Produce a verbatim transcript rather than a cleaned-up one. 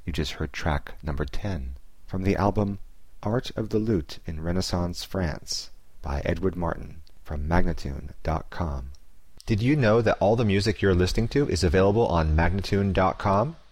You just heard track number ten from the album Art of the Lute in Renaissance France by Edward Martin from Magnatune dot com. Did you know that all the music you're listening to is available on Magnatune dot com?